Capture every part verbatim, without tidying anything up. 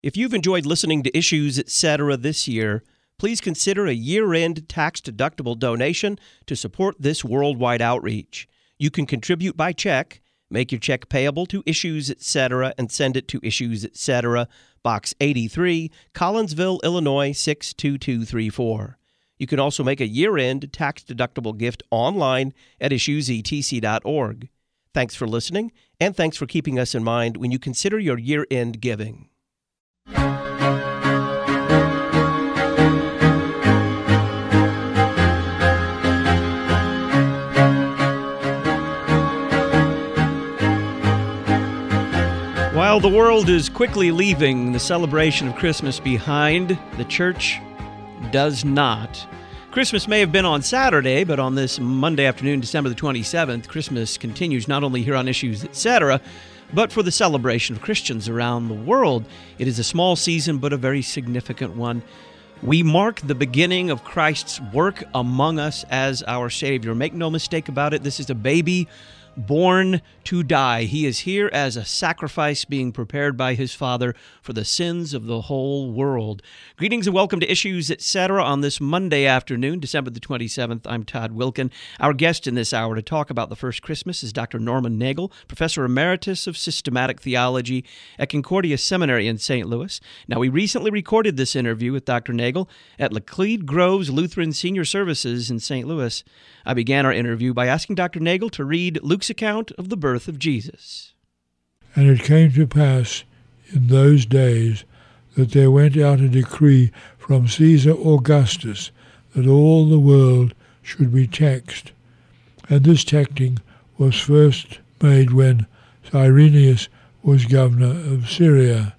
If you've enjoyed listening to Issues, et cetera this year, please consider a year-end tax-deductible donation to support this worldwide outreach. You can contribute by check, make your check payable to Issues, et cetera, and send it to Issues, et cetera, Box eighty-three, Collinsville, Illinois, six two two three four. You can also make a year-end tax-deductible gift online at issues e t c dot org. Thanks for listening, and thanks for keeping us in mind when you consider your year-end giving. While the world is quickly leaving the celebration of Christmas behind, the church does not. Christmas may have been on Saturday, but on this Monday afternoon, December the twenty-seventh, Christmas continues not only here on Issues, et cetera, but for the celebration of Christians around the world. It is a small season, but a very significant one. We mark the beginning of Christ's work among us as our Savior. Make no mistake about it, this is a baby born to die. He is here as a sacrifice being prepared by his Father for the sins of the whole world. Greetings and welcome to Issues, et cetera on this Monday afternoon, December the twenty-seventh. I'm Todd Wilkin. Our guest in this hour to talk about the first Christmas is Doctor Norman Nagel, Professor Emeritus of Systematic Theology at Concordia Seminary in Saint Louis. Now, we recently recorded this interview with Doctor Nagel at Laclede Groves Lutheran Senior Services in Saint Louis. I began our interview by asking Doctor Nagel to read Luke's account of the birth of Jesus. And it came to pass in those days that there went out a decree from Caesar Augustus that all the world should be taxed. And this taxing was first made when Cyrenius was governor of Syria.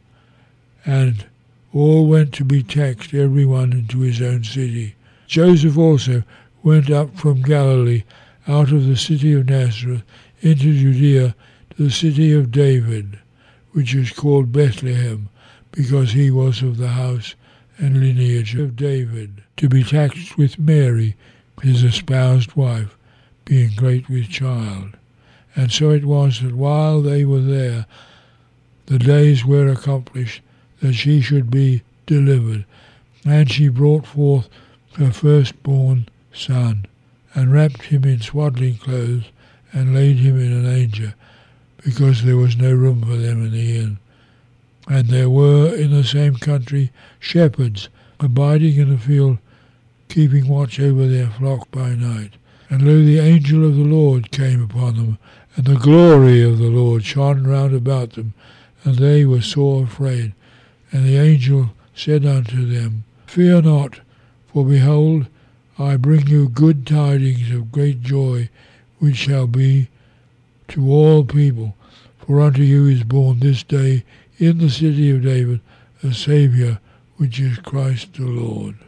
And all went to be taxed, every one into his own city. Joseph also went up from Galilee, out of the city of Nazareth, into Judea, to the city of David, which is called Bethlehem, because he was of the house and lineage of David, to be taxed with Mary, his espoused wife, being great with child. And so it was that while they were there, the days were accomplished that she should be delivered. And she brought forth her firstborn son, and wrapped him in swaddling clothes, and laid him in an manger, because there was no room for them in the inn. And there were in the same country shepherds, abiding in the field, keeping watch over their flock by night. And lo, the angel of the Lord came upon them, and the glory of the Lord shone round about them, and they were sore afraid. And the angel said unto them, Fear not, for behold, I bring you good tidings of great joy, which shall be to all people. For unto you is born this day in the city of David a Saviour, which is Christ the Lord.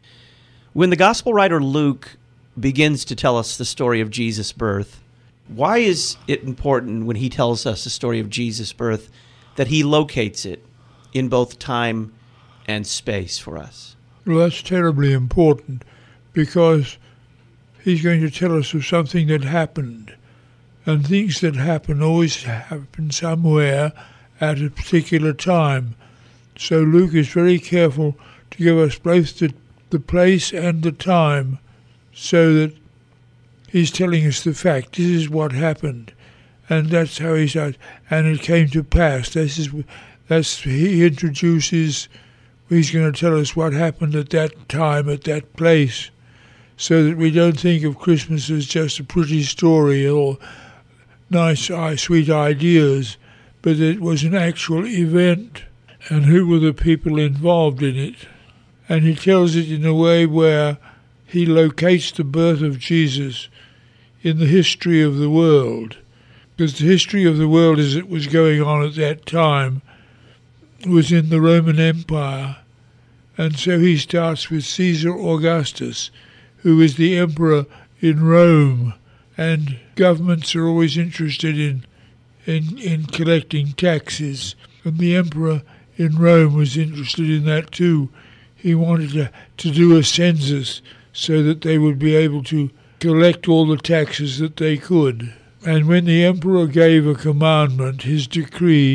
When the gospel writer Luke begins to tell us the story of Jesus' birth, why is it important when he tells us the story of Jesus' birth that he locates it in both time and space for us? Well, that's terribly important, because he's going to tell us of something that happened. And things that happen always happen somewhere at a particular time. So Luke is very careful to give us both the, the place and the time, so that he's telling us the fact. This is what happened. And that's how he says, and it came to pass. This is, that's, he introduces, he's going to tell us what happened at that time, at that place, so that we don't think of Christmas as just a pretty story or nice, sweet ideas, but it was an actual event, and who were the people involved in it. And he tells it in a way where he locates the birth of Jesus in the history of the world, because the history of the world as it was going on at that time was in the Roman Empire. And so he starts with Caesar Augustus, who is the emperor in Rome, and governments are always interested in, in in collecting taxes, and the emperor in Rome was interested in that too. He wanted to, to do a census so that they would be able to collect all the taxes that they could. And when the emperor gave a commandment, his decree,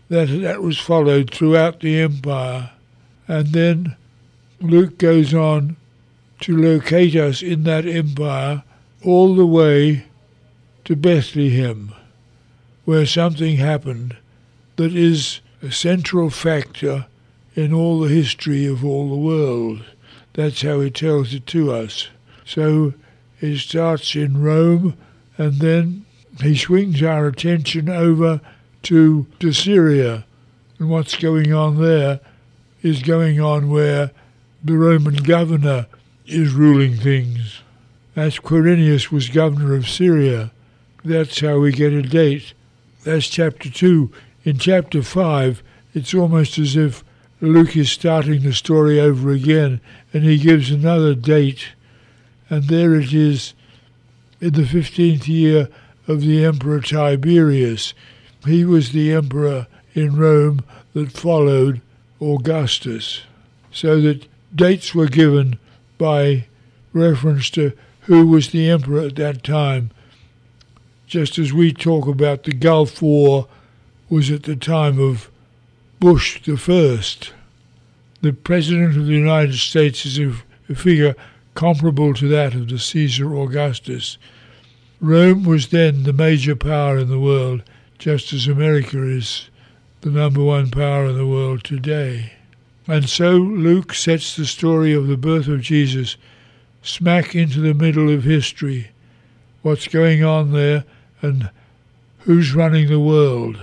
that that was followed throughout the empire. And then Luke goes on to locate us in that empire all the way to Bethlehem, where something happened that is a central factor in all the history of all the world. That's how he tells it to us. So it starts in Rome, and then he swings our attention over to, to Syria. And what's going on there is going on where the Roman governor is ruling things. As Quirinius was governor of Syria, that's how we get a date. That's chapter two. In chapter five, it's almost as if Luke is starting the story over again, and he gives another date. And there it is, in the fifteenth year of the Emperor Tiberius. He was the emperor in Rome that followed Augustus. So that dates were given by reference to who was the emperor at that time. Just as we talk about the Gulf War was at the time of Bush the First. The President of the United States is a, a figure comparable to that of the Caesar Augustus. Rome was then the major power in the world, just as America is the number one power in the world today. And so Luke sets the story of the birth of Jesus smack into the middle of history, what's going on there and who's running the world.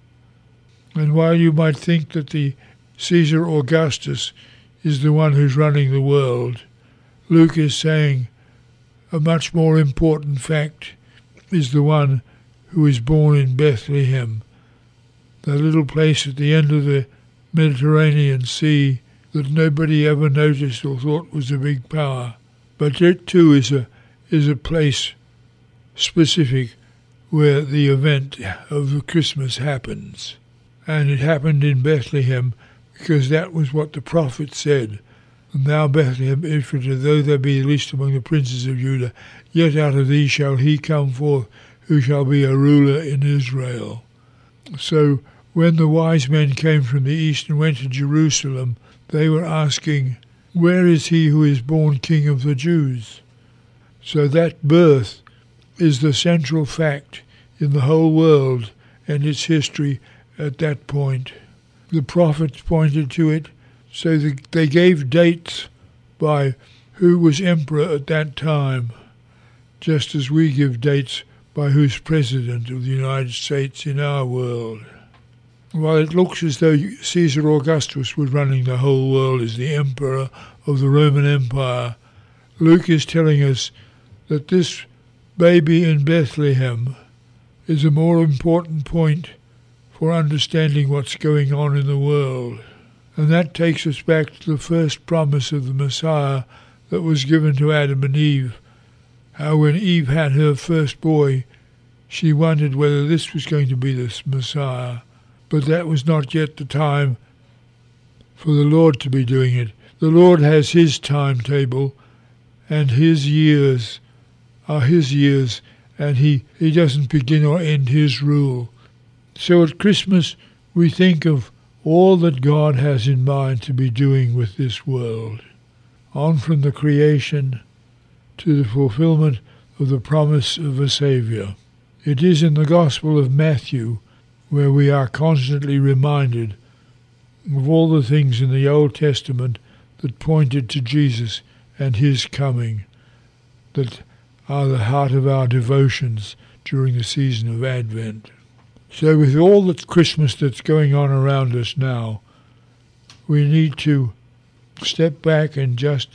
And while you might think that the Caesar Augustus is the one who's running the world, Luke is saying a much more important fact is the one who is born in Bethlehem, the little place at the end of the Mediterranean Sea that nobody ever noticed or thought was a big power. But it too is a is a place specific where the event of Christmas happens. And it happened in Bethlehem because that was what the prophet said. And thou, Bethlehem Ephratah, though thou be the least among the princes of Judah, yet out of thee shall he come forth, who shall be a ruler in Israel. So when the wise men came from the east and went to Jerusalem, they were asking, where is he who is born King of the Jews? So that birth is the central fact in the whole world and its history at that point. The prophets pointed to it, so they gave dates by who was emperor at that time, just as we give dates by who's president of the United States in our world. While it looks as though Caesar Augustus was running the whole world as the emperor of the Roman Empire, Luke is telling us that this baby in Bethlehem is a more important point for understanding what's going on in the world. And that takes us back to the first promise of the Messiah that was given to Adam and Eve. How when Eve had her first boy, she wondered whether this was going to be the Messiah. But that was not yet the time for the Lord to be doing it. The Lord has his timetable, and his years are his years, and he, he doesn't begin or end his rule. So at Christmas we think of all that God has in mind to be doing with this world, on from the creation to the fulfillment of the promise of a Saviour. It is in the Gospel of Matthew where we are constantly reminded of all the things in the Old Testament that pointed to Jesus and his coming, that are the heart of our devotions during the season of Advent. So with all the Christmas that's going on around us now, we need to step back and just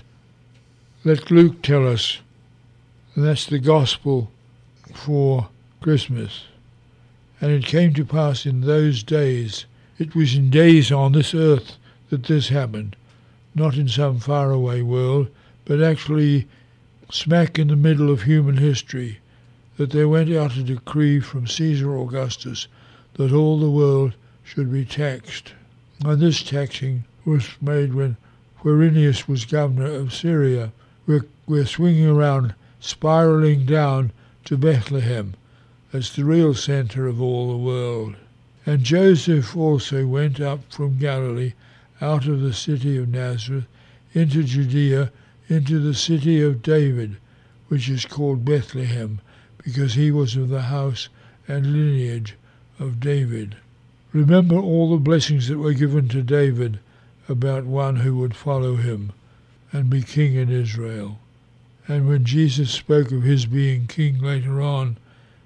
let Luke tell us, and that's the gospel for Christmas. And it came to pass in those days, it was in days on this earth that this happened, not in some faraway world, but actually smack in the middle of human history, that there went out a decree from Caesar Augustus that all the world should be taxed. And this taxing was made when Quirinius was governor of Syria. We're, we're swinging around, spiraling down to Bethlehem. That's the real center of all the world. And Joseph also went up from Galilee, out of the city of Nazareth, into Judea, into the city of David, which is called Bethlehem, because he was of the house and lineage of David. Remember all the blessings that were given to David about one who would follow him and be king in Israel. And when Jesus spoke of his being king later on,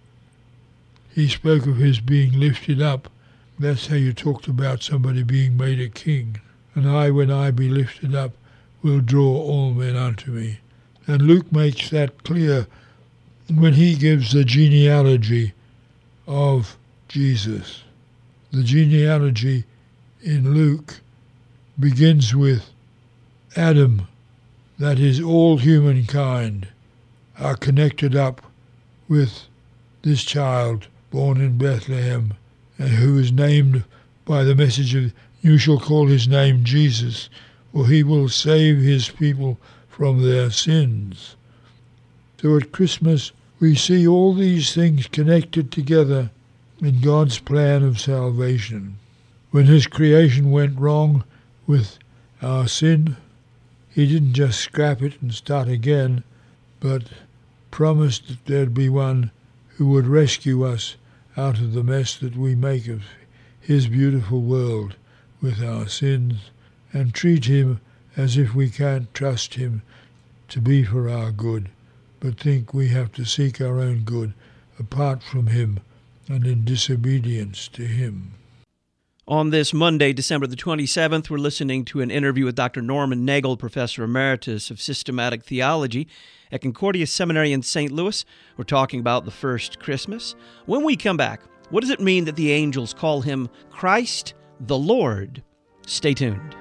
he spoke of his being lifted up. That's how you talked about somebody being made a king. And I, when I be lifted up, will draw all men unto me. And Luke makes that clear when he gives the genealogy of Jesus. The genealogy in Luke begins with Adam, that is, all humankind are connected up with this child born in Bethlehem, and who is named by the message of, you shall call his name Jesus, for he will save his people from their sins. So at Christmas we see all these things connected together in God's plan of salvation. When his creation went wrong with our sin, he didn't just scrap it and start again, but promised that there'd be one who would rescue us out of the mess that we make of his beautiful world with our sins, and treat him as if we can't trust him to be for our good, but think we have to seek our own good apart from him and in disobedience to him. On this Monday, December the twenty-seventh, we're listening to an interview with Doctor Norman Nagel, Professor Emeritus of Systematic Theology at Concordia Seminary in Saint Louis. We're talking about the first Christmas. When we come back, what does it mean that the angels call him Christ the Lord? Stay tuned.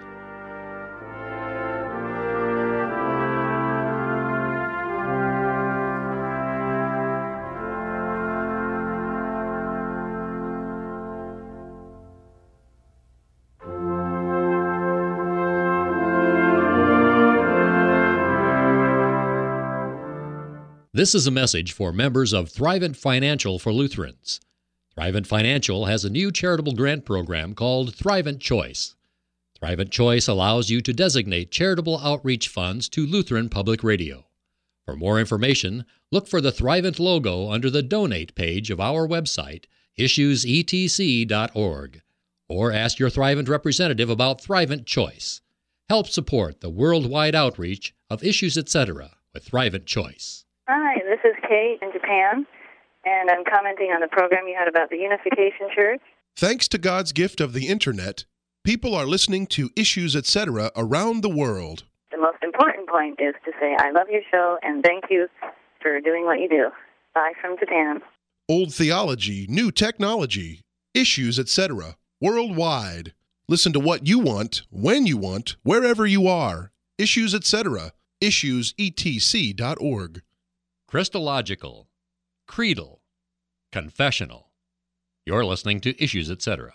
This is a message for members of Thrivent Financial for Lutherans. Thrivent Financial has a new charitable grant program called Thrivent Choice. Thrivent Choice allows you to designate charitable outreach funds to Lutheran Public Radio. For more information, look for the Thrivent logo under the Donate page of our website, issues e t c dot org, or ask your Thrivent representative about Thrivent Choice. Help support the worldwide outreach of Issues Etc. with Thrivent Choice. Hi, this is Kate in Japan, and I'm commenting on the program you had about the Unification Church. Thanks to God's gift of the Internet, people are listening to Issues Etc. around the world. The most important point is to say, I love your show, and thank you for doing what you do. Bye from Japan. Old theology, new technology, Issues Etc. worldwide. Listen to what you want, when you want, wherever you are. Issues Etc. issues e t c dot org. Christological, creedal, confessional. You're listening to Issues Etc.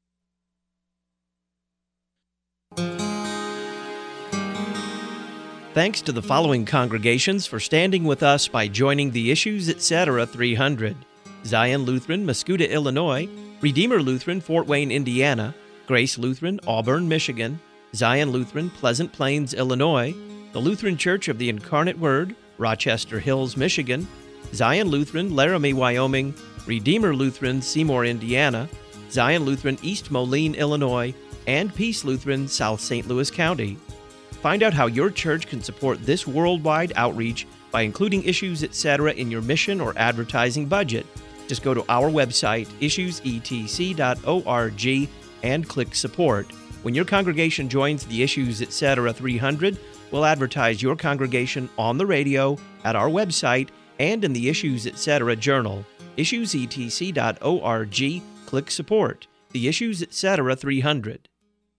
Thanks to the following congregations for standing with us by joining the Issues Etc. three hundred. Zion Lutheran, Mascoutah, Illinois; Redeemer Lutheran, Fort Wayne, Indiana; Grace Lutheran, Auburn, Michigan; Zion Lutheran, Pleasant Plains, Illinois; the Lutheran Church of the Incarnate Word, Rochester Hills, Michigan; Zion Lutheran, Laramie, Wyoming; Redeemer Lutheran, Seymour, Indiana; Zion Lutheran, East Moline, Illinois; and Peace Lutheran, South Saint Louis County. Find out how your church can support this worldwide outreach by including Issues Etc. in your mission or advertising budget. Just go to our website, issues e t c dot org, and click Support. When your congregation joins the Issues Etc. three hundred, we'll advertise your congregation on the radio, at our website, and in the Issues Etc. journal. issues e t c dot org, click Support. The Issues Etc. three hundred.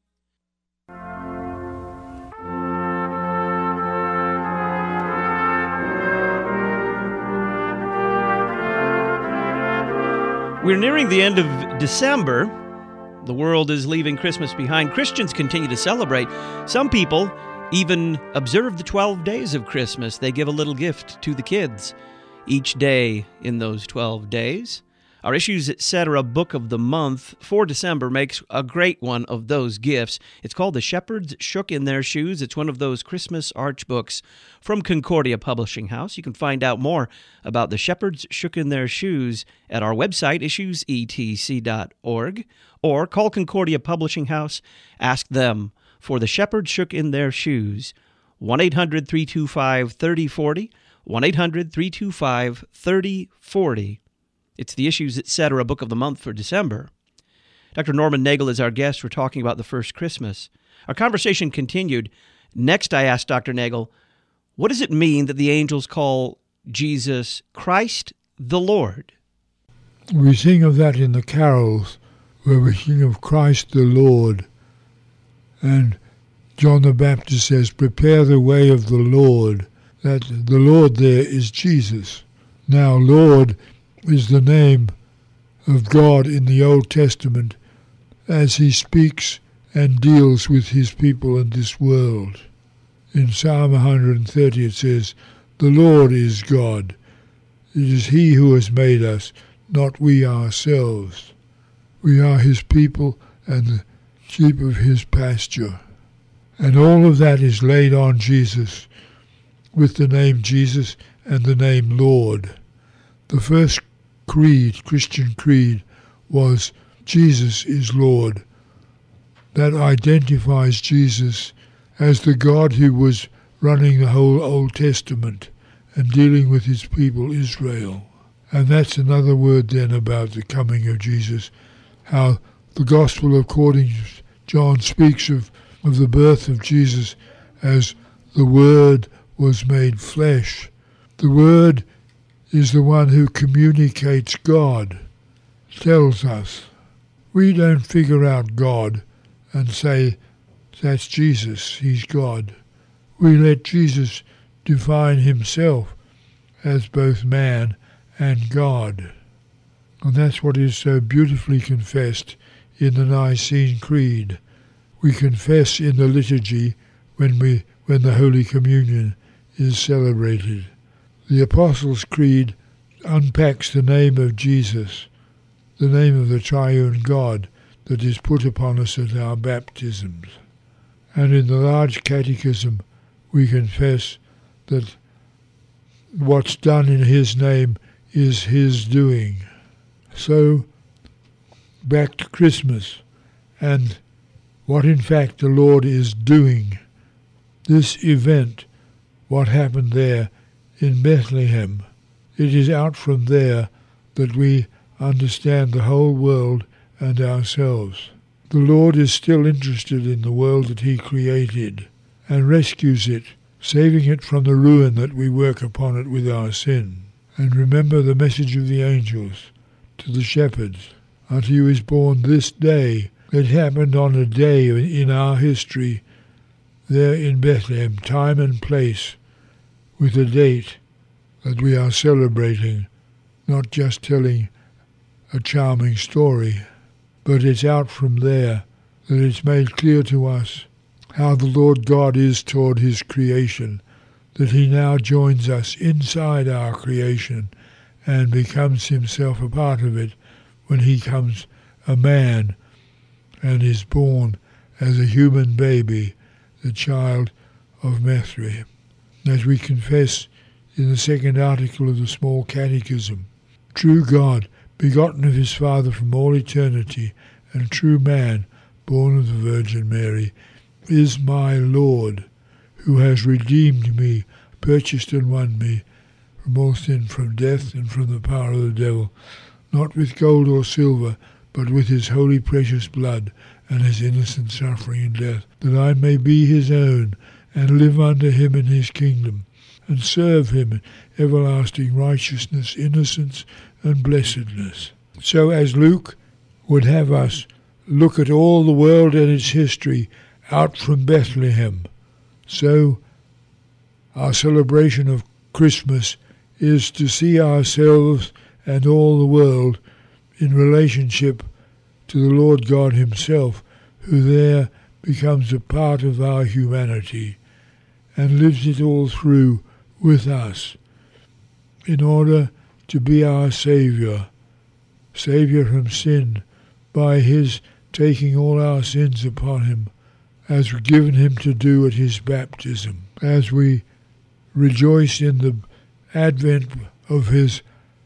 We're nearing the end of December. The world is leaving Christmas behind. Christians continue to celebrate. Some people even observe the twelve days of Christmas. They give a little gift to the kids each day in those twelve days. Our Issues Etc. Book of the Month for December makes a great one of those gifts. It's called The Shepherds Shook in Their Shoes. It's one of those Christmas arch books from Concordia Publishing House. You can find out more about The Shepherds Shook in Their Shoes at our website, issues e t c dot org, or call Concordia Publishing House. Ask them for The Shepherds Shook in Their Shoes, one eight hundred, three two five, three oh four oh, one eight hundred, three two five, three oh four oh. It's the Issues Etc. Book of the Month for December. Doctor Norman Nagel is our guest. We're talking about the first Christmas. Our conversation continued. Next, I asked Doctor Nagel, what does it mean that the angels call Jesus Christ the Lord? We sing of that in the carols, where we sing of Christ the Lord. And John the Baptist says, prepare the way of the Lord. That the Lord there is Jesus. Now, Lord is the name of God in the Old Testament as he speaks and deals with his people in this world. In Psalm one hundred thirty it says, the Lord is God. It is he who has made us, not we ourselves. We are his people and the sheep of his pasture. And all of that is laid on Jesus with the name Jesus and the name Lord. The first creed, Christian creed, was Jesus is Lord. That identifies Jesus as the God who was running the whole Old Testament and dealing with his people Israel. And that's another word then about the coming of Jesus, how the Gospel according to John speaks of, of the birth of Jesus as the Word was made flesh. The Word is the one who communicates God, tells us. We don't figure out God and say, that's Jesus, he's God. We let Jesus define himself as both man and God. And that's what is so beautifully confessed in the Nicene Creed. We confess in the liturgy when we when the Holy Communion is celebrated. The Apostles' Creed unpacks the name of Jesus, the name of the triune God that is put upon us at our baptisms. And in the large catechism we confess that what's done in his name is his doing. So, back to Christmas and what in fact the Lord is doing. This event, what happened there in Bethlehem, it is out from there that we understand the whole world and ourselves. The Lord is still interested in the world that he created and rescues it, saving it from the ruin that we work upon it with our sin. And remember the message of the angels to the shepherds. Unto you is born this day. It happened on a day in our history there in Bethlehem, time and place, with a date that we are celebrating, not just telling a charming story, but it's out from there that it's made clear to us how the Lord God is toward his creation, that he now joins us inside our creation and becomes himself a part of it when he comes a man and is born as a human baby, the child of Mary. As we confess in the second article of the Small Catechism, true God, begotten of his Father from all eternity, and true man, born of the Virgin Mary, is my Lord, who has redeemed me, purchased and won me from all sin, from death, and from the power of the devil, not with gold or silver, but with his holy precious blood and his innocent suffering and death, that I may be his own, and live under him in his kingdom, and serve him in everlasting righteousness, innocence, and blessedness. So as Luke would have us look at all the world and its history out from Bethlehem, so our celebration of Christmas is to see ourselves and all the world in relationship to the Lord God himself, who there becomes a part of our humanity and lives it all through with us in order to be our Saviour, Saviour from sin, by his taking all our sins upon him, as we're given him to do at his baptism, as we rejoice in the advent of his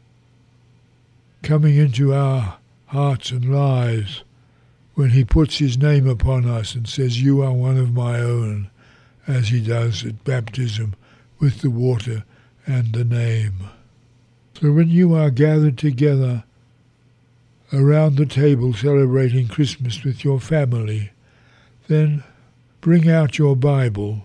coming into our hearts and lives, when he puts his name upon us and says, "You are one of my own," as he does at baptism with the water and the name. So when you are gathered together around the table celebrating Christmas with your family, then bring out your Bible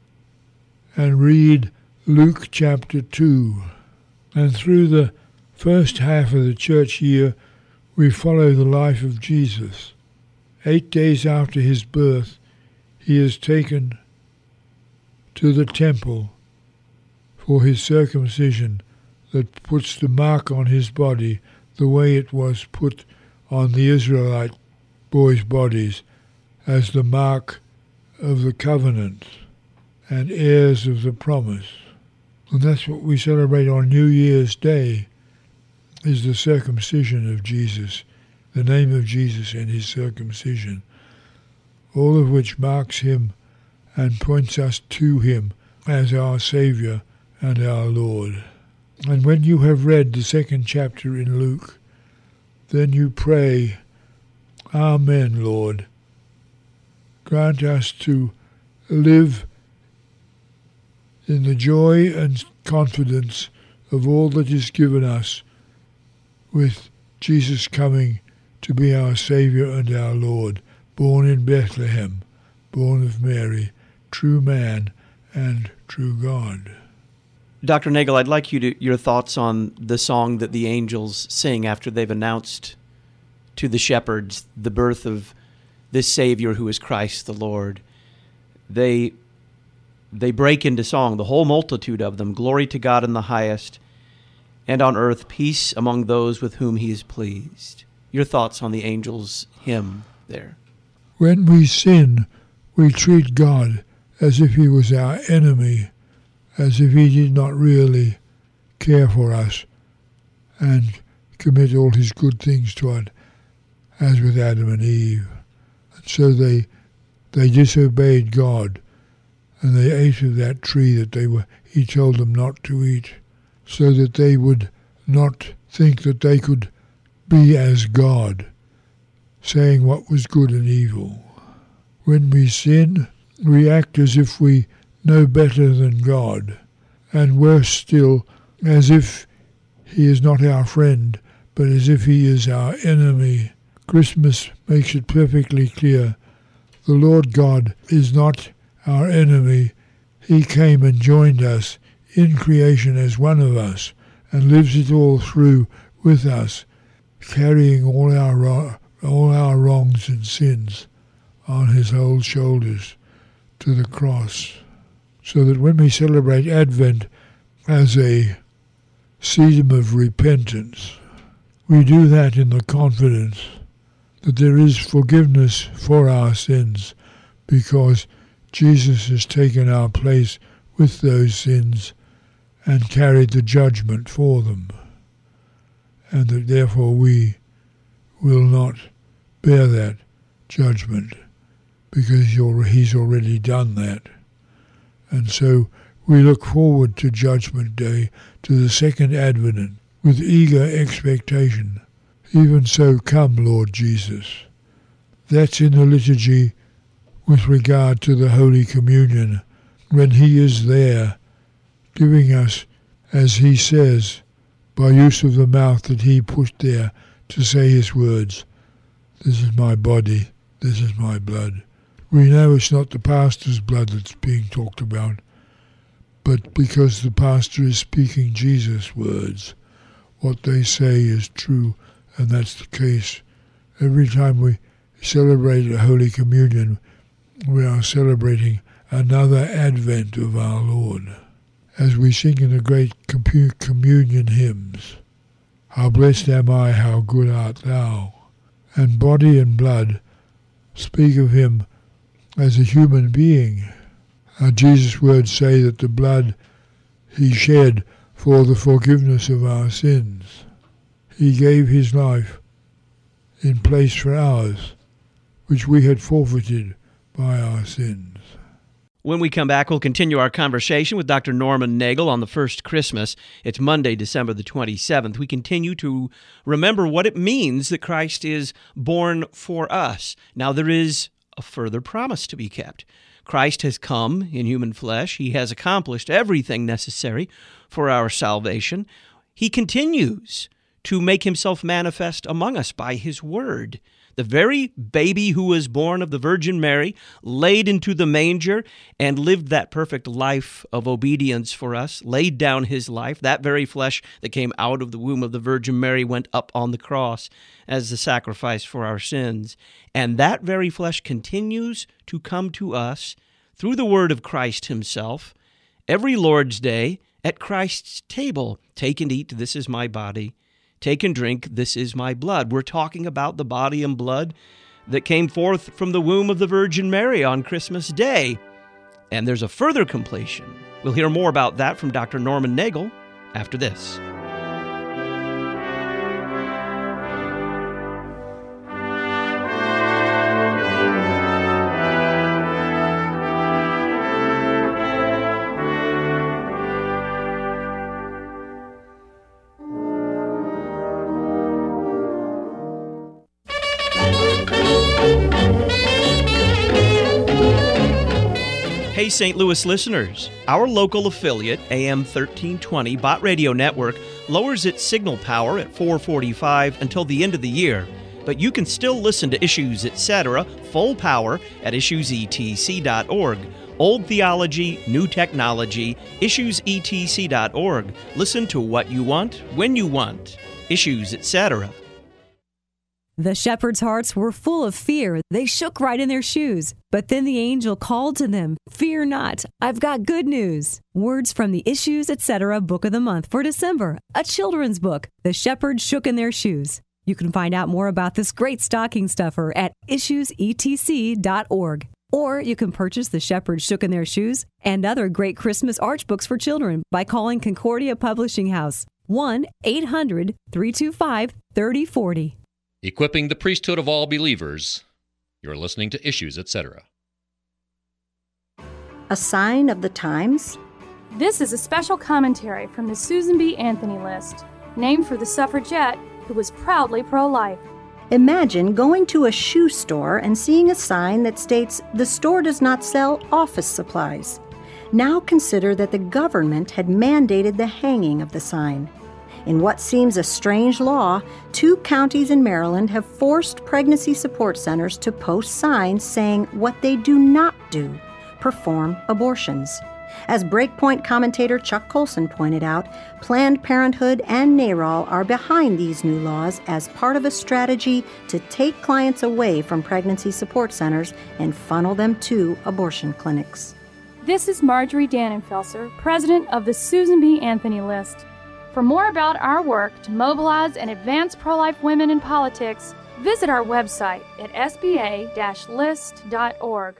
and read Luke chapter two. And through the first half of the church year, we follow the life of Jesus. Eight days after his birth, he is taken to the temple for his circumcision that puts the mark on his body the way it was put on the Israelite boys' bodies as the mark of the covenant and heirs of the promise. And that's what we celebrate on New Year's Day, is the circumcision of Jesus, the name of Jesus and his circumcision, all of which marks him and points us to him as our Saviour and our Lord. And when you have read the second chapter in Luke, then you pray, "Amen, Lord. Grant us to live in the joy and confidence of all that is given us, with Jesus coming to be our Saviour and our Lord, born in Bethlehem, born of Mary, true man and true God." Doctor Nagel, I'd like you to your thoughts on the song that the angels sing after they've announced to the shepherds the birth of this Savior who is Christ the Lord. They they break into song, the whole multitude of them, "Glory to God in the highest, and on earth peace among those with whom he is pleased." Your thoughts on the angels' hymn there? When we sin, we treat God as if he was our enemy, as if he did not really care for us and commit all his good things to it, as with Adam and Eve. And so they they disobeyed God, and they ate of that tree that they were he told them not to eat, so that they would not think that they could be as God, saying what was good and evil. When we sin, we act as if we know better than God, and worse still, as if he is not our friend, but as if he is our enemy. Christmas makes it perfectly clear. The Lord God is not our enemy. He came and joined us in creation as one of us, and lives it all through with us, carrying all our all our wrongs and sins on his old shoulders to the cross. So that when we celebrate Advent as a season of repentance, we do that in the confidence that there is forgiveness for our sins, because Jesus has taken our place with those sins and carried the judgment for them, and that therefore we will not bear that judgment, because he's already done that. And so we look forward to Judgment Day, to the second Advent, with eager expectation. Even so, come, Lord Jesus. That's in the liturgy with regard to the Holy Communion, when he is there, giving us, as he says, by use of the mouth that he put there to say his words, "This is my body, this is my blood." We know it's not the pastor's blood that's being talked about, but because the pastor is speaking Jesus' words, what they say is true, and that's the case. Every time we celebrate a Holy Communion, we are celebrating another advent of our Lord. As we sing in the great communion hymns, "How blessed am I, how good art thou," and body and blood speak of him as a human being. Our Jesus' words say that the blood he shed for the forgiveness of our sins. he gave his life in place for ours, which we had forfeited by our sins. When we come back, we'll continue our conversation with Doctor Norman Nagel on the first Christmas. It's Monday, December the twenty-seventh. We continue to remember what it means that Christ is born for us. Now, there is a further promise to be kept. Christ has come in human flesh. He has accomplished everything necessary for our salvation. He continues to make himself manifest among us by his word. The very baby who was born of the Virgin Mary, laid into the manger, and lived that perfect life of obedience for us, laid down his life. That very flesh that came out of the womb of the Virgin Mary went up on the cross as the sacrifice for our sins. And that very flesh continues to come to us through the word of Christ himself every Lord's Day at Christ's table. Take and eat, this is my body. Take and drink, this is my blood. We're talking about the body and blood that came forth from the womb of the Virgin Mary on Christmas Day. And there's a further completion. We'll hear more about that from Doctor Norman Nagel after this. Hey, Saint Louis listeners, our local affiliate, A M thirteen twenty Bott Radio Network, lowers its signal power at four forty-five until the end of the year. But you can still listen to Issues, et cetera, full power at issues e t c dot org. Old theology, new technology, issues e t c dot org. Listen to what you want, when you want. Issues, et cetera. The shepherds' hearts were full of fear. They shook right in their shoes. But then the angel called to them, "Fear not, I've got good news." Words from the Issues, et cetera Book of the Month for December, a children's book. The shepherds shook in their shoes. You can find out more about this great stocking stuffer at issues e t c dot org. Or you can purchase The Shepherds Shook in Their Shoes and other great Christmas arch books for children by calling Concordia Publishing House, one eight hundred three two five three oh four oh. Equipping the priesthood of all believers. You're listening to Issues, et cetera. A sign of the times? This is a special commentary from the Susan B. Anthony list, named for the suffragette who was proudly pro-life. Imagine going to a shoe store and seeing a sign that states the store does not sell office supplies. Now consider that the government had mandated the hanging of the sign. In what seems a strange law, two counties in Maryland have forced pregnancy support centers to post signs saying what they do not do, perform abortions. As Breakpoint commentator Chuck Colson pointed out, Planned Parenthood and NARAL are behind these new laws as part of a strategy to take clients away from pregnancy support centers and funnel them to abortion clinics. This is Marjorie Dannenfelser, president of the Susan B. Anthony list. For more about our work to mobilize and advance pro-life women in politics, visit our website at s b a dash list dot org.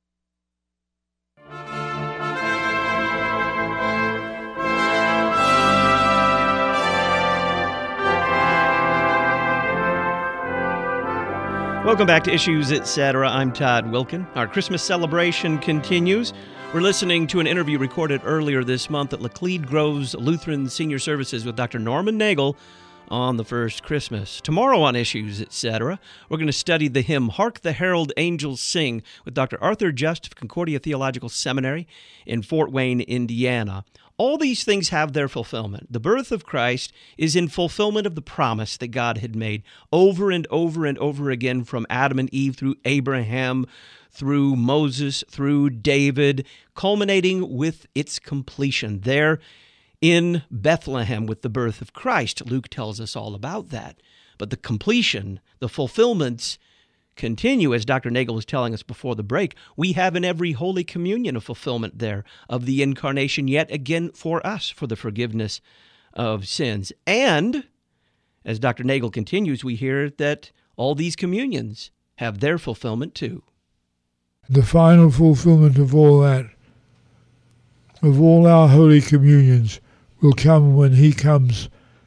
Welcome back to Issues, et cetera. I'm Todd Wilkin. Our Christmas celebration continues. We're listening to an interview recorded earlier this month at Laclede Groves Lutheran Senior Services with Doctor Norman Nagel on the first Christmas. Tomorrow on Issues, et cetera, we're going to study the hymn, Hark the Herald Angels Sing, with Doctor Arthur Just of Concordia Theological Seminary in Fort Wayne, Indiana. All these things have their fulfillment. The birth of Christ is in fulfillment of the promise that God had made over and over and over again from Adam and Eve through Abraham, through Moses, through David, culminating with its completion there in Bethlehem with the birth of Christ. Luke tells us all about that. But the completion, the fulfillments continue, as Doctor Nagel was telling us before the break. We have in every Holy Communion a fulfillment there of the incarnation yet again for us, for the forgiveness of sins. And, as Doctor Nagel continues, we hear that all these communions have their fulfillment too. The final fulfillment of all that, of all our Holy Communions, will come when he comes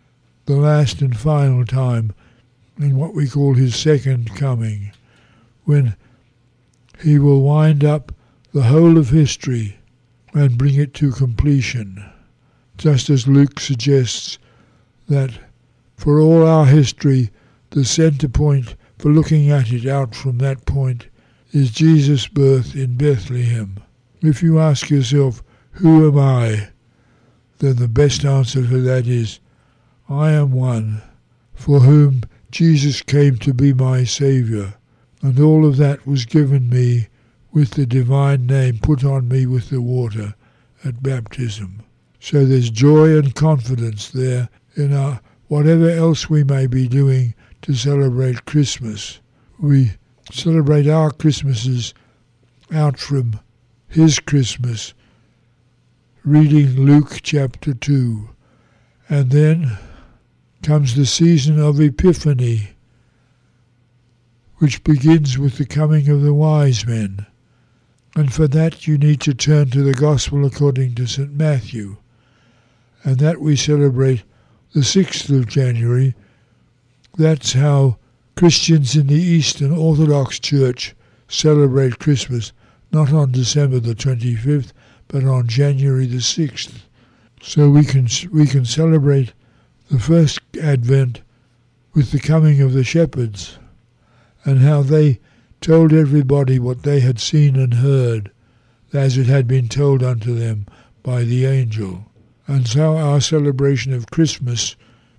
the last and final time, in what we call his second coming, when he will wind up the whole of history and bring it to completion. Just as Luke suggests that for all our history, the center point for looking at it out from that point is Jesus' birth in Bethlehem. If you ask yourself, who am I? Then the best answer to that is, I am one for whom Jesus came to be my Saviour, and all of that was given me with the divine name put on me with the water at baptism. So there's joy and confidence there in our whatever else we may be doing to celebrate Christmas. We celebrate our Christmases out from his Christmas, reading Luke chapter two. And then comes the season of Epiphany, which begins with the coming of the wise men. And for that you need to turn to the Gospel according to Saint Matthew. And that we celebrate the sixth of January. That's how Christians in the Eastern Orthodox Church celebrate Christmas, not on December the twenty-fifth, but on January the sixth. So we can we can celebrate the first Advent with the coming of the shepherds and how they told everybody what they had seen and heard as it had been told unto them by the angel. And so our celebration of Christmas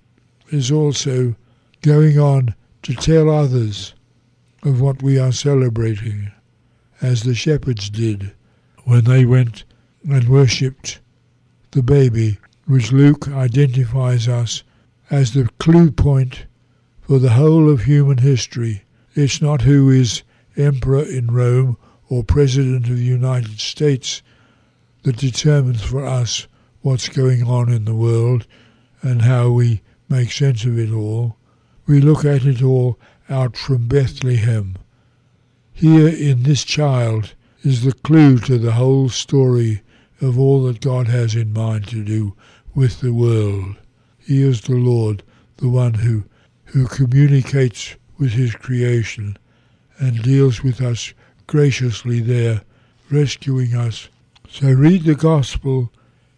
is also going on to tell others of what we are celebrating, as the shepherds did when they went and worshipped the baby, which Luke identifies us as the clue point for the whole of human history. It's not who is emperor in Rome or president of the United States that determines for us what's going on in the world and how we make sense of it all. We look at it all out from Bethlehem. Here in this child is the clue to the whole story of all that God has in mind to do with the world. He is the Lord, the one who, who communicates with his creation and deals with us graciously there, rescuing us. So read the Gospel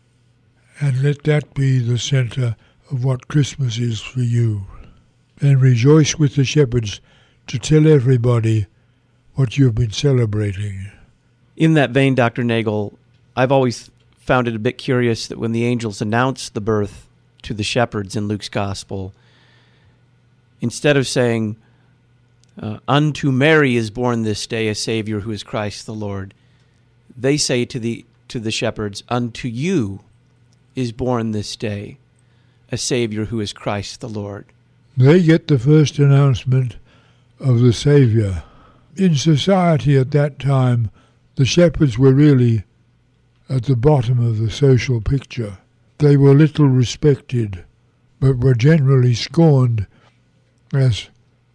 and let that be the center of what Christmas is for you. And rejoice with the shepherds to tell everybody what you've been celebrating. In that vein, Doctor Nagel, I've always found it a bit curious that when the angels announced the birth to the shepherds in Luke's Gospel, instead of saying, uh, unto Mary is born this day a Savior who is Christ the Lord, they say to the to the shepherds, unto you is born this day a Savior who is Christ the Lord. They get the first announcement of the Savior. In society at that time, the shepherds were really at the bottom of the social picture. They were little respected, but were generally scorned as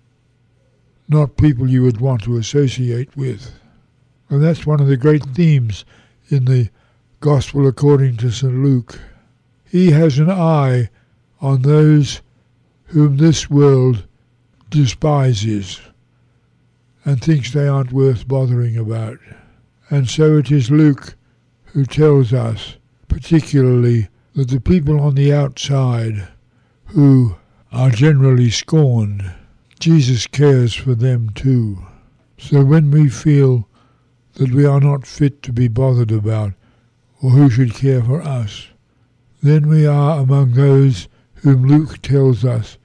not people you would want to associate with. And that's one of the great themes in the Gospel according to Saint Luke. He has an eye on those whom this world despises and thinks they aren't worth bothering about. And so it is Luke who tells us particularly that the people on the outside who are generally scorned, Jesus cares for them too. So when we feel that we are not fit to be bothered about, or who should care for us, then we are among those whom Luke tells us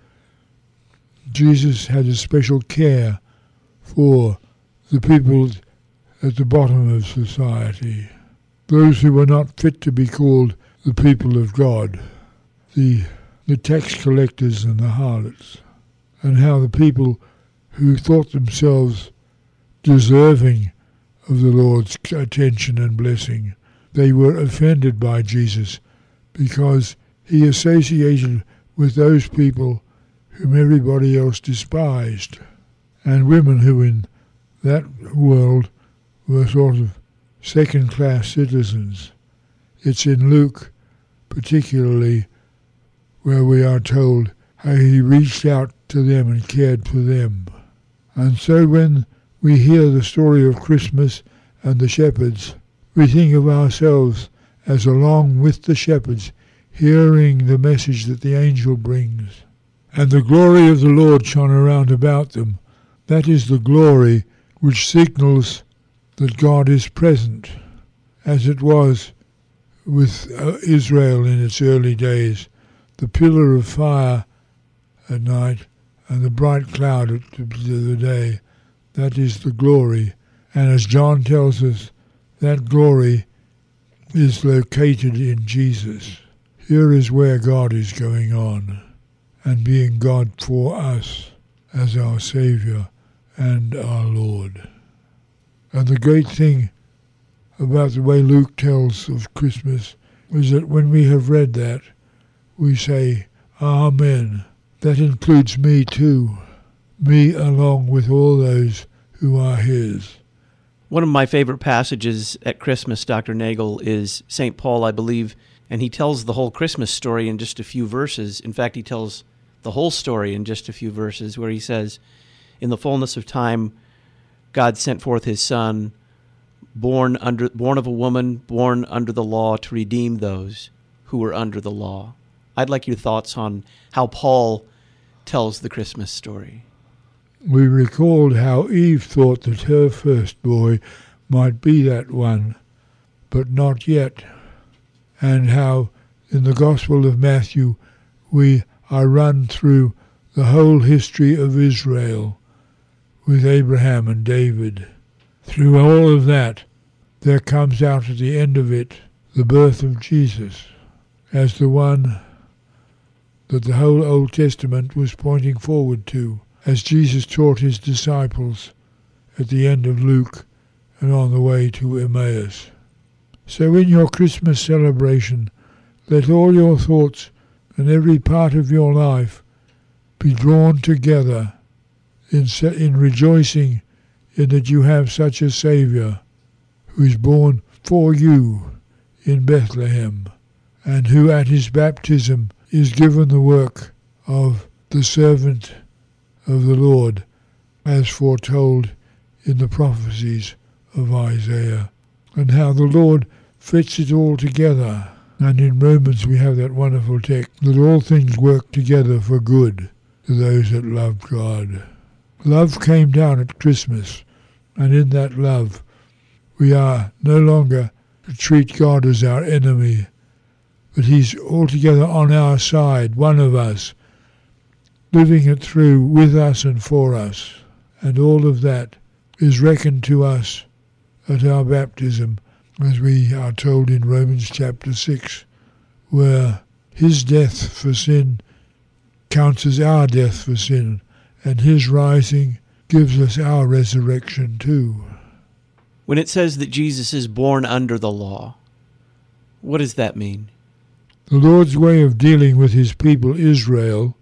Jesus had a special care for the people at the bottom of society, those who were not fit to be called the people of God, the, the tax collectors and the harlots, and how the people who thought themselves deserving of the Lord's attention and blessing, they were offended by Jesus because he associated with those people whom everybody else despised, and women who in that world were sort of second-class citizens. It's in Luke particularly where we are told how he reached out to them and cared for them. And so when we hear the story of Christmas and the shepherds, we think of ourselves as along with the shepherds, hearing the message that the angel brings. And the glory of the Lord shone around about them. That is the glory which signals that God is present, as it was with uh, Israel in its early days. The pillar of fire at night and the bright cloud at the day, that is the glory. And as John tells us, that glory is located in Jesus. Here is where God is going on and being God for us as our Saviour and our Lord. And the great thing about the way Luke tells of Christmas is that when we have read that, we say, Amen. That includes me too, me along with all those who are his. One of my favorite passages at Christmas, Doctor Nagel, is Saint Paul, I believe, and he tells the whole Christmas story in just a few verses. In fact, he tells the whole story in just a few verses, where he says, in the fullness of time, God sent forth his Son, born under, born of a woman, born under the law, to redeem those who were under the law. I'd like your thoughts on how Paul tells the Christmas story. We recalled how Eve thought that her first boy might be that one, but not yet, and how in the Gospel of Matthew we are run through the whole history of Israel with Abraham and David. Through all of that, there comes out at the end of it the birth of Jesus as the one that the whole Old Testament was pointing forward to, as Jesus taught his disciples at the end of Luke and on the way to Emmaus. So in your Christmas celebration, let all your thoughts and every part of your life be drawn together in, in rejoicing in that you have such a Saviour who is born for you in Bethlehem, and who at his baptism is given the work of the servant of the Lord, as foretold in the prophecies of Isaiah, and how the Lord fits it all together. And in Romans we have that wonderful text, that all things work together for good to those that love God. Love came down at Christmas, and in that love we are no longer to treat God as our enemy, but he's altogether on our side, one of us, living it through with us and for us. And all of that is reckoned to us at our baptism, as we are told in Romans chapter six, where his death for sin counts as our death for sin, and his rising gives us our resurrection too. When it says that Jesus is born under the law, what does that mean? The Lord's way of dealing with his people Israel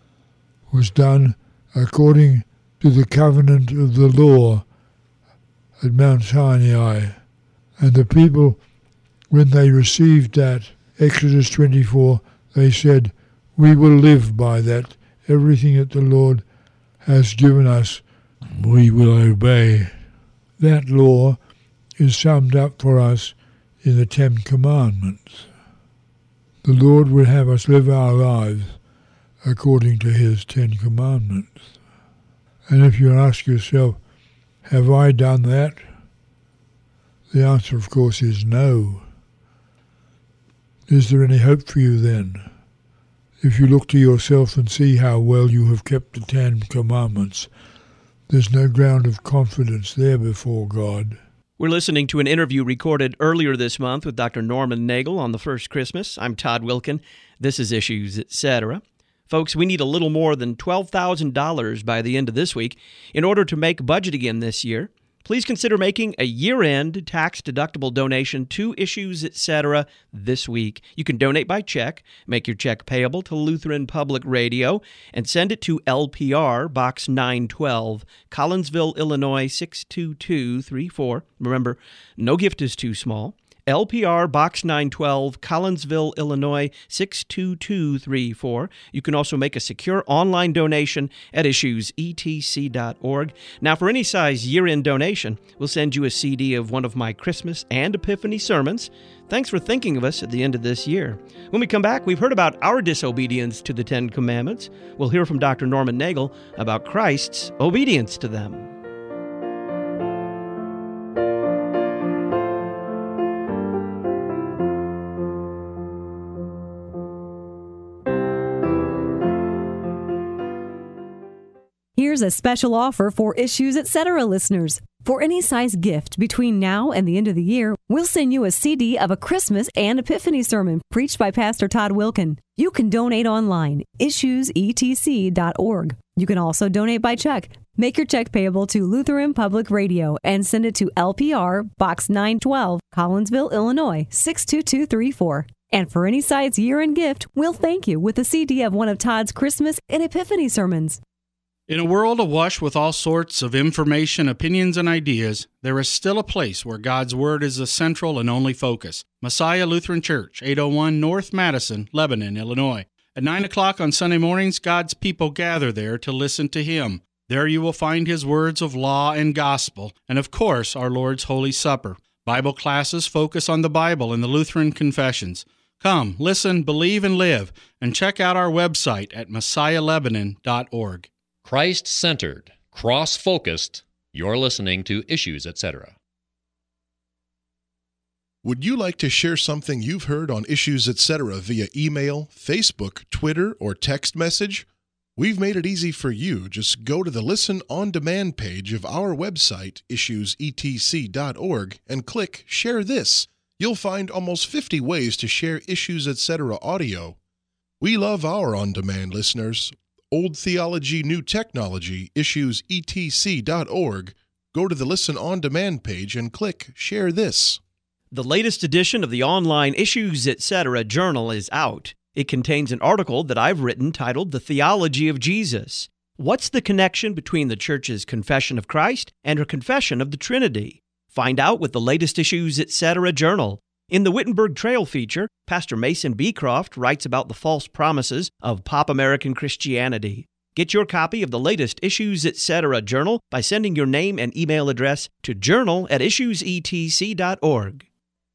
was done according to the covenant of the law at Mount Sinai. And the people, when they received that, Exodus twenty-four, they said, we will live by that. Everything that the Lord has given us, we will obey. That law is summed up for us in the Ten Commandments. The Lord would have us live our lives according to his Ten Commandments. And if you ask yourself, have I done that? The answer, of course, is no. Is there any hope for you then? If you look to yourself and see how well you have kept the Ten Commandments, there's no ground of confidence there before God. We're listening to an interview recorded earlier this month with Doctor Norman Nagel on the first Christmas. I'm Todd Wilkin. This is Issues, et cetera. Folks, we need a little more than twelve thousand dollars by the end of this week in order to make budget again this year. Please consider making a year-end tax-deductible donation to Issues, et cetera this week. You can donate by check, make your check payable to Lutheran Public Radio, and send it to L P R, Box nine twelve, Collinsville, Illinois, six two two three four. Remember, no gift is too small. L P R Box nine twelve, Collinsville, Illinois, six two two three four. You can also make a secure online donation at issues e t c dot org. Now, for any size year-end donation, we'll send you a C D of one of my Christmas and Epiphany sermons. Thanks for thinking of us at the end of this year. When we come back, we've heard about our disobedience to the Ten Commandments. We'll hear from Doctor Norman Nagel about Christ's obedience to them. Here's a special offer for Issues Etc. listeners. For any size gift between now and the end of the year, we'll send you a C D of a Christmas and Epiphany sermon preached by Pastor Todd Wilkin. You can donate online, issues e t c dot org. You can also donate by check. Make your check payable to Lutheran Public Radio and send it to L P R Box nine twelve, Collinsville, Illinois, six two two three four. And for any size year-end gift, we'll thank you with a C D of one of Todd's Christmas and Epiphany sermons. In a world awash with all sorts of information, opinions, and ideas, there is still a place where God's Word is the central and only focus. Messiah Lutheran Church, eight oh one North Madison, Lebanon, Illinois. At nine o'clock on Sunday mornings, God's people gather there to listen to Him. There you will find His words of law and gospel, and of course, our Lord's Holy Supper. Bible classes focus on the Bible and the Lutheran confessions. Come, listen, believe, and live, and check out our website at messiah lebanon dot org. Christ-centered, cross-focused, you're listening to Issues Etc. Would you like to share something you've heard on Issues Etc. via email, Facebook, Twitter, or text message? We've made it easy for you. Just go to the Listen On Demand page of our website, issues e t c dot org, and click Share This. You'll find almost fifty ways to share Issues Etc. audio. We love our on-demand listeners. Old Theology, New Technology, issues e t c dot org. Go to the Listen On Demand page and click Share This. The latest edition of the online Issues Etc. journal is out. It contains an article that I've written titled The Theology of Jesus. What's the connection between the Church's confession of Christ and her confession of the Trinity? Find out with the latest Issues Etc. journal. In the Wittenberg Trail feature, Pastor Mason Beecroft writes about the false promises of pop American Christianity. Get your copy of the latest Issues Etc. journal by sending your name and email address to journal at issues e t c dot org.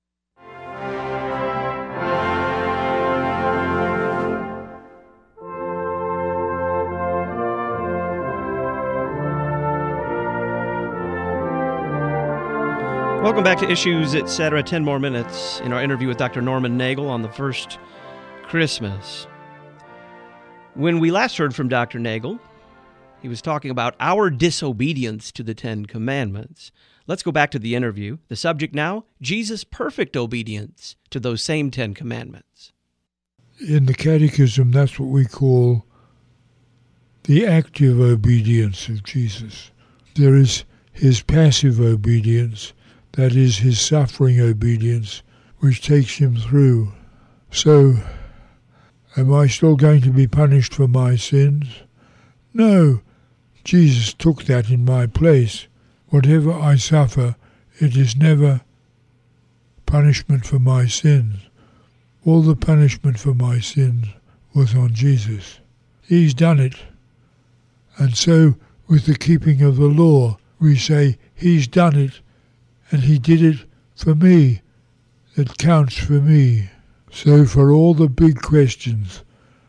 Welcome back to Issues Etc. Ten more minutes in our interview with Doctor Norman Nagel on the first Christmas. When we last heard from Doctor Nagel, he was talking about our disobedience to the Ten Commandments. Let's go back to the interview. The subject now, Jesus' perfect obedience to those same Ten Commandments. In the Catechism, that's what we call the active obedience of Jesus. There is his passive obedience, that is his suffering obedience, which takes him through. So, am I still going to be punished for my sins? No, Jesus took that in my place. Whatever I suffer, it is never punishment for my sins. All the punishment for my sins was on Jesus. He's done it. And so, with the keeping of the law, we say, he's done it, and he did it for me. It counts for me. So for all the big questions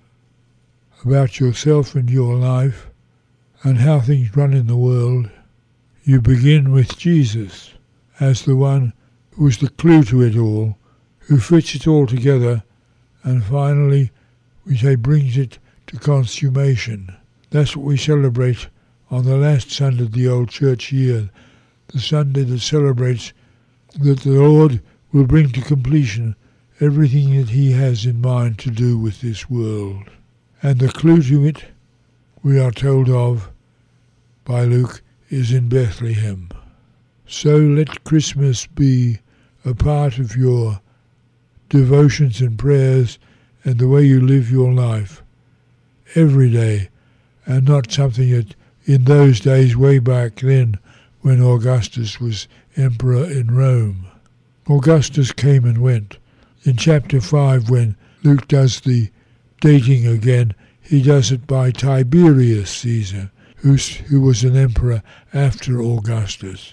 about yourself and your life and how things run in the world, you begin with Jesus as the one who is the clue to it all, who fits it all together, and finally, we say, brings it to consummation. That's what we celebrate on the last Sunday of the old church year, the Sunday that celebrates that the Lord will bring to completion everything that he has in mind to do with this world. And the clue to it, we are told of by Luke, is in Bethlehem. So let Christmas be a part of your devotions and prayers and the way you live your life every day, and not something that in those days way back then when Augustus was emperor in Rome, Augustus came and went. In chapter five, when Luke does the dating again, he does it by Tiberius Caesar, who's, who was an emperor after Augustus.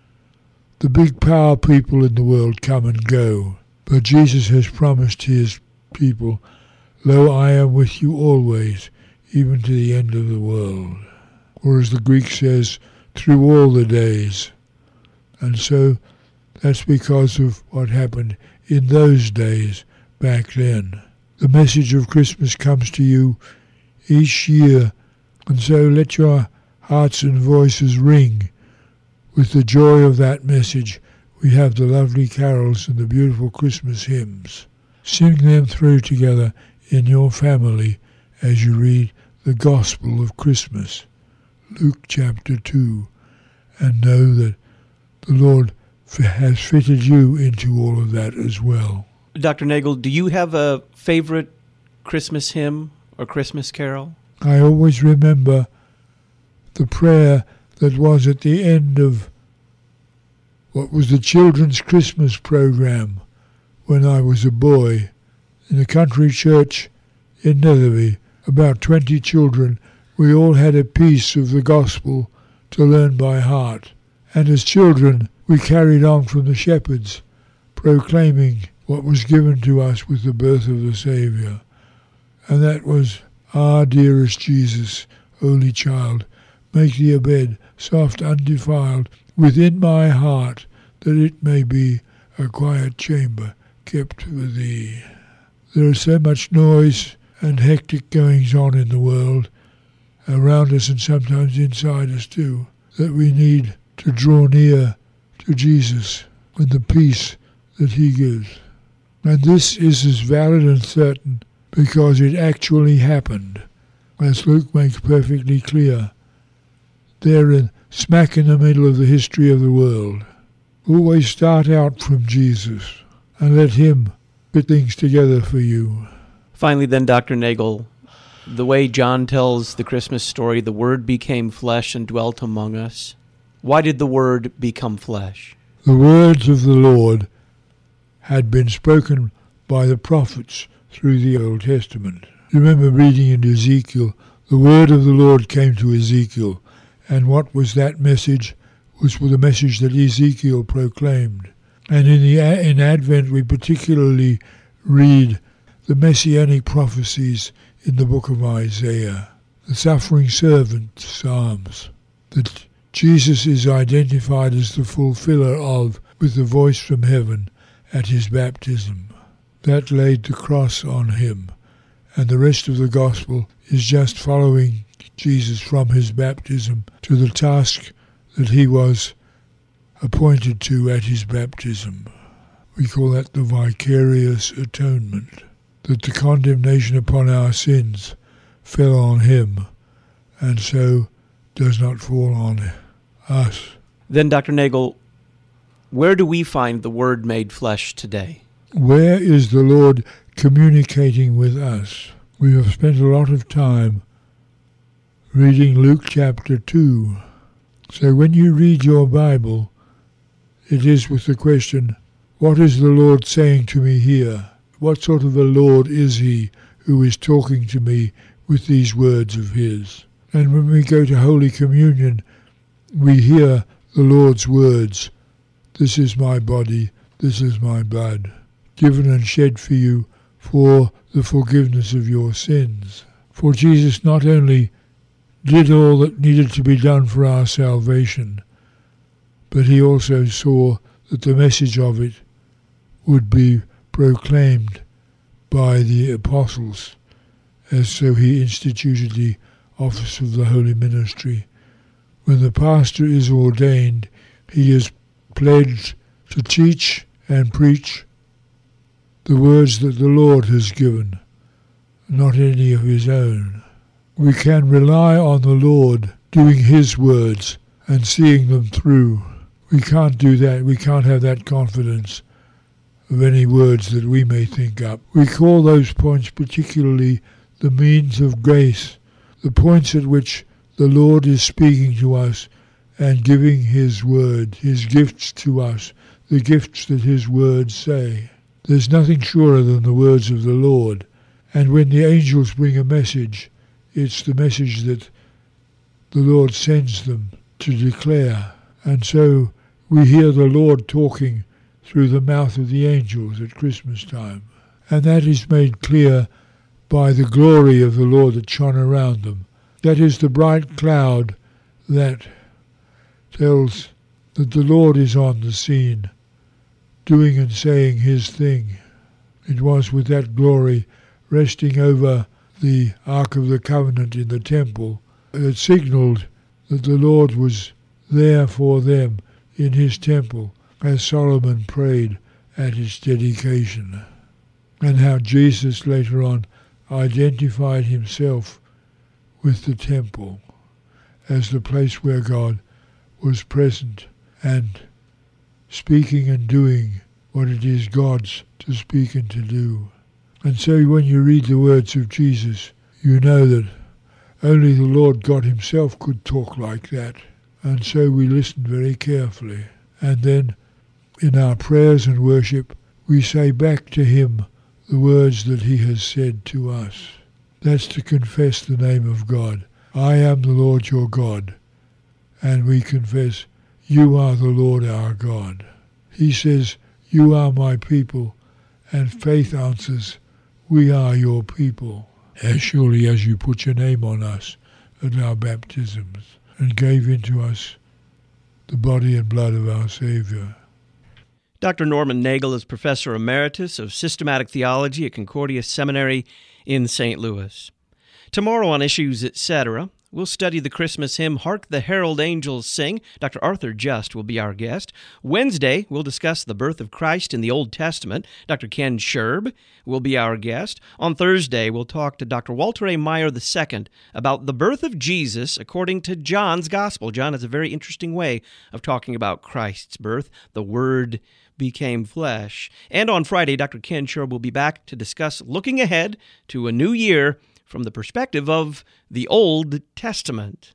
The big power people in the world come and go, but Jesus has promised his people, "Lo, I am with you always, even to the end of the world." Or as the Greek says, through all the days. And so that's because of what happened in those days back then. The message of Christmas comes to you each year, and so let your hearts and voices ring with the joy of that message. We have the lovely carols and the beautiful Christmas hymns. Sing them through together in your family as you read the Gospel of Christmas, Luke chapter two, and know that the Lord has fitted you into all of that as well. Doctor Nagel, do you have a favorite Christmas hymn or Christmas carol? I always remember the prayer that was at the end of what was the children's Christmas program when I was a boy in a country church in Netherby. About twenty children, we all had a piece of the gospel to learn by heart. And as children, we carried on from the shepherds, proclaiming what was given to us with the birth of the Saviour. And that was, "Ah, dearest Jesus, holy child, make thee a bed, soft, undefiled, within my heart, that it may be a quiet chamber kept for thee." There is so much noise and hectic goings on in the world, around us and sometimes inside us too, that we need to draw near to Jesus and the peace that he gives. And this is as valid and certain because it actually happened, as Luke makes perfectly clear. There, in, smack in the middle of the history of the world. Always start out from Jesus and let him put things together for you. Finally then, Doctor Nagel, the way John tells the Christmas story, the Word became flesh and dwelt among us. Why did the Word become flesh? The words of the Lord had been spoken by the prophets through the Old Testament. You remember reading in Ezekiel, the word of the Lord came to Ezekiel, and what was that message? Was the message that Ezekiel proclaimed. And in the in Advent we particularly read the messianic prophecies in the book of Isaiah, the suffering servant Psalms, that Jesus is identified as the fulfiller of, with the voice from heaven at his baptism. That laid the cross on him, and the rest of the gospel is just following Jesus from his baptism to the task that he was appointed to at his baptism. We call that the vicarious atonement, that the condemnation upon our sins fell on him, and so does not fall on us. Then, Doctor Nagel, where do we find the Word made flesh today? Where is the Lord communicating with us? We have spent a lot of time reading Luke chapter two. So when you read your Bible, it is with the question, what is the Lord saying to me here? What sort of a Lord is he who is talking to me with these words of his? And when we go to Holy Communion, we hear the Lord's words, "This is my body, this is my blood, given and shed for you for the forgiveness of your sins." For Jesus not only did all that needed to be done for our salvation, but he also saw that the message of it would be proclaimed by the apostles, as so he instituted the office of the holy ministry. When the pastor is ordained, he is pledged to teach and preach the words that the Lord has given, not any of his own. We can rely on the Lord doing his words and seeing them through. We can't do that. We can't have that confidence of any words that we may think up. We call those points particularly the means of grace, the points at which the Lord is speaking to us and giving his word, his gifts to us, the gifts that his words say. There's nothing surer than the words of the Lord. And when the angels bring a message, it's the message that the Lord sends them to declare. And so we hear the Lord talking through the mouth of the angels at Christmas time. And that is made clear by the glory of the Lord that shone around them. That is the bright cloud that tells that the Lord is on the scene, doing and saying his thing. It was with that glory resting over the Ark of the Covenant in the temple that signalled that the Lord was there for them in his temple, as Solomon prayed at its dedication, and how Jesus later on identified himself with the temple as the place where God was present and speaking and doing what it is God's to speak and to do. And so when you read the words of Jesus, you know that only the Lord God himself could talk like that. And so we listen very carefully. And then in our prayers and worship, we say back to him the words that he has said to us. That's to confess the name of God. I am the Lord your God. And we confess, you are the Lord our God. He says, you are my people. And faith answers, we are your people. As surely as you put your name on us at our baptisms and gave into us the body and blood of our Savior. Doctor Norman Nagel is Professor Emeritus of Systematic Theology at Concordia Seminary in Saint Louis. Tomorrow on Issues, et cetera, we'll study the Christmas hymn, Hark the Herald Angels Sing. Doctor Arthur Just will be our guest. Wednesday, we'll discuss the birth of Christ in the Old Testament. Doctor Ken Scherb will be our guest. On Thursday, we'll talk to Doctor Walter A. Meyer the Second about the birth of Jesus according to John's Gospel. John has a very interesting way of talking about Christ's birth. The Word became flesh. And on Friday, Doctor Ken Scherb will be back to discuss looking ahead to a new year from the perspective of the Old Testament.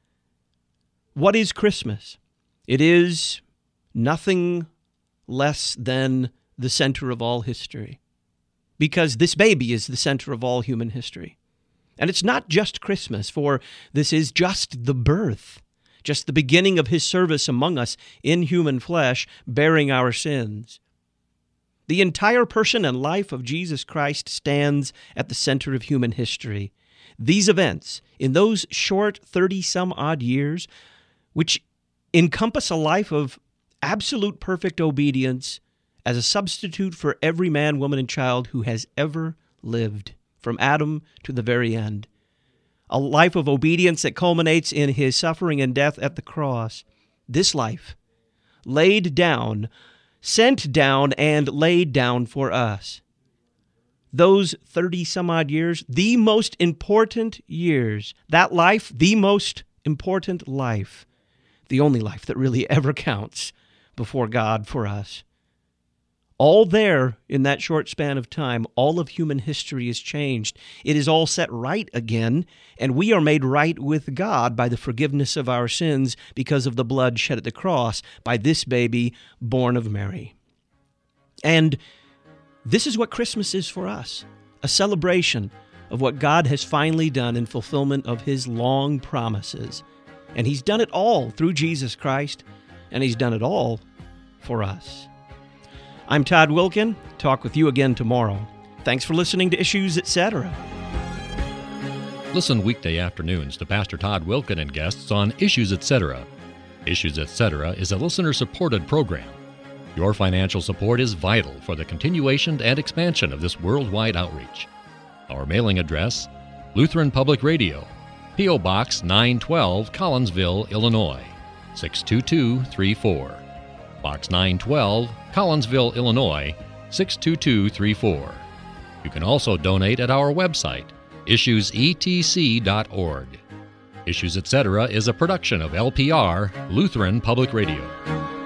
What is Christmas? It is nothing less than the center of all history, because this baby is the center of all human history. And it's not just Christmas, for this is just the birth, just the beginning of his service among us in human flesh, bearing our sins. The entire person and life of Jesus Christ stands at the center of human history. These events, in those short thirty-some-odd years, which encompass a life of absolute perfect obedience as a substitute for every man, woman, and child who has ever lived, from Adam to the very end. A life of obedience that culminates in his suffering and death at the cross. This life, laid down, sent down, and laid down for us. Those thirty-some-odd years, the most important years. That life, the most important life. The only life that really ever counts before God for us. All there in that short span of time, all of human history is changed. It is all set right again, and we are made right with God by the forgiveness of our sins because of the blood shed at the cross by this baby born of Mary. And this is what Christmas is for us, a celebration of what God has finally done in fulfillment of his long promises. And he's done it all through Jesus Christ, and he's done it all for us. I'm Todd Wilkin. Talk with you again tomorrow. Thanks for listening to Issues, et cetera. Listen weekday afternoons to Pastor Todd Wilkin and guests on Issues, et cetera. Issues, et cetera is a listener-supported program. Your financial support is vital for the continuation and expansion of this worldwide outreach. Our mailing address, Lutheran Public Radio, P O. Box nine twelve, Collinsville, Illinois, six two two three four. Box nine twelve, Collinsville, Illinois, six two two three four. You can also donate at our website, issues e t c dot org. Issues, et cetera is a production of L P R, Lutheran Public Radio.